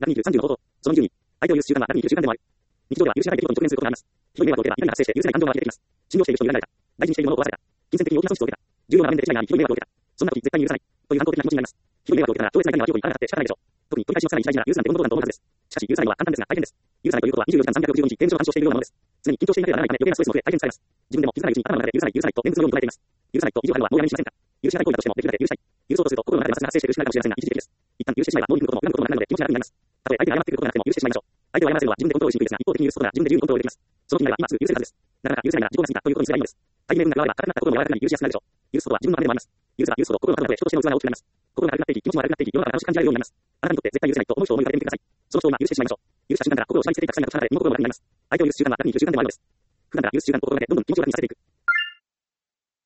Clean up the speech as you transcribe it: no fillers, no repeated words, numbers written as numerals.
ラグ20、30の方法。その20に、相手を許す習慣はラグ20習慣でもある。日常では許しがたい出来事に直面することがあります。ひどい迷惑を受ければ、イライラが発生して許せない感情が湧き出てきます。信用している人に裏切られた。大事にしているものを壊された。金銭的に大きな損失を受けた。重要な場面で手違いがあり、ひどい迷惑を受けた。そんな時、絶対に許さない。という反抗的な気持ちになります。ひどい迷惑を受けたら、超越されたには記憶にあらがって仕方ないでしょう。特に取り返しのさらに大事な許すなんて本当だと思うはずです。しかし、許さないのは簡単ですが大変です。許さないということは24時間365日、刑務所を干渉しているようなものです。常に緊張していなければならないため、余計なストレスも増え、大変に疲れます。自分でも気づかないうちに頭の中で許さない、許さないと念仏のように唱えています。許さないと意地を張るのはもうやめにしませんか。許しがたい行為だとしても、できるだけ許したい。許そうとすると、心の中で摩擦が発生して許しないかもしれませんが、一時的です。一旦許してしまえば、もう憎むことも恨むこともなくなるので、気持ちが楽になります。たとえ相手が謝ってくることがなくても許してしまいましょう。相手を謝らせるのは自分でコントロールしにくいですが、一方的に許すことなら自分で自由にコントロールできます。その気になれば今すぐ許せるはずです。なかなか許せないなら事故が過ぎたということにすればいいのです。大変な運が加われば、硬くなった心も柔らかくなり許しやすくなるでしょう。許すことは自分のためでもあります。許せば許すほど心の中で人としての器が大きくなります。心が軽くなっていき、気持ちも軽くなっていき、世の中が楽しく感じられるようになります。あなたにとって絶対許せないと思う人を思い浮かべてみてください。その人を今許してしまいましょう。許した瞬間から心を下に捨てていった臭いがと離れ、身の心も楽になります。相手を許す習慣は楽に許る習慣でもあるのです。普段から許す習慣と心がけてどんどん気持ちを楽にさせていく。